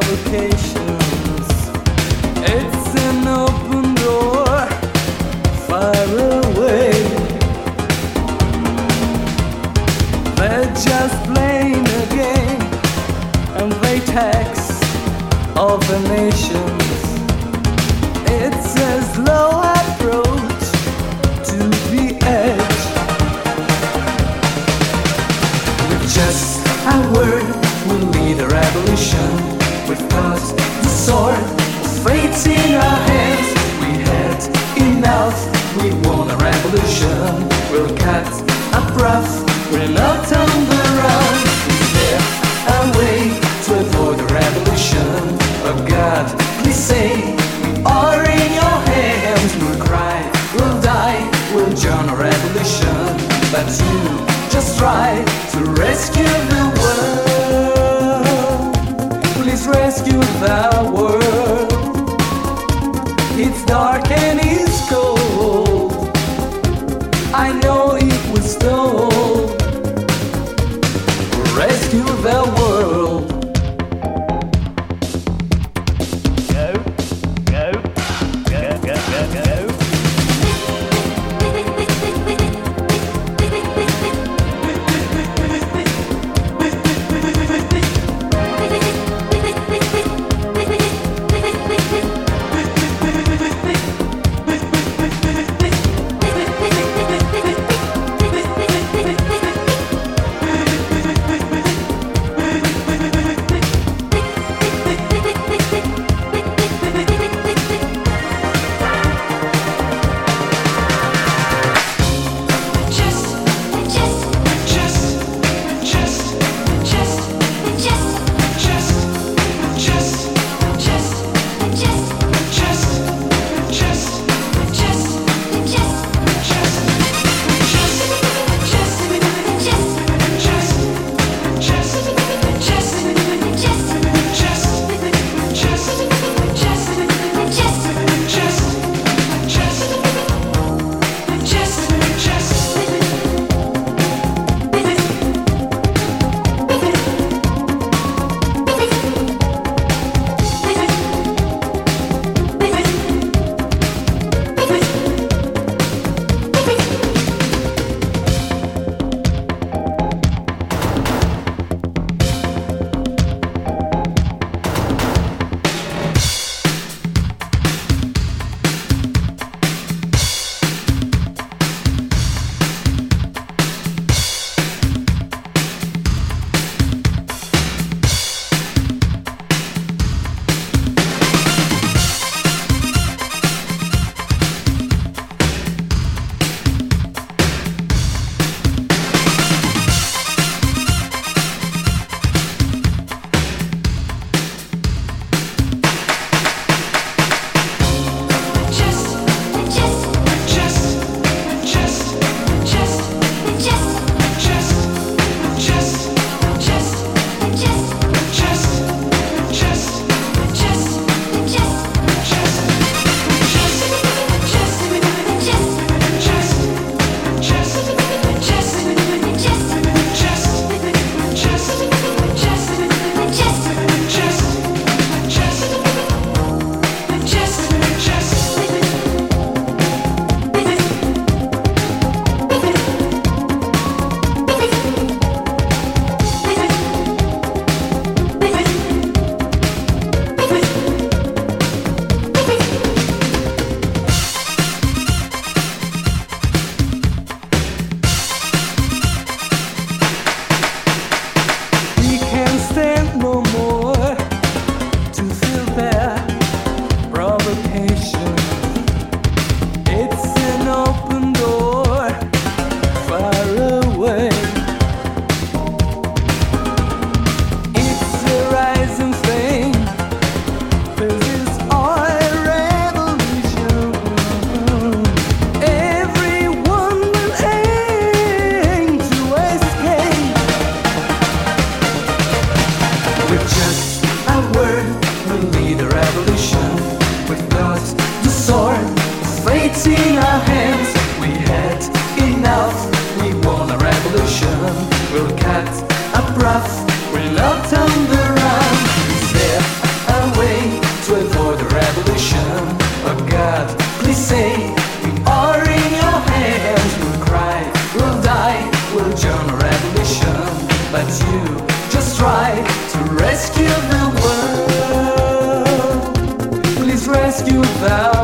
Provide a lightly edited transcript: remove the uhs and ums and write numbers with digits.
provocations. It's an open door, far away. They're just playing a game, and they tax all the nations. It's a slow approach to the edge. With just a word, we'll lead a revolution. We've got the sword of fate's in our hands. We had enough, we want a revolution. We'll cut a breath, we're not on the run. Is there a way to avoid a revolution? Oh God, please say we are in your hands. We'll cry, we'll die, we'll join a revolution. But you just try to rescue the world. Please rescue the world. It's dark and it's cold. I know it was told. Rescue the world. without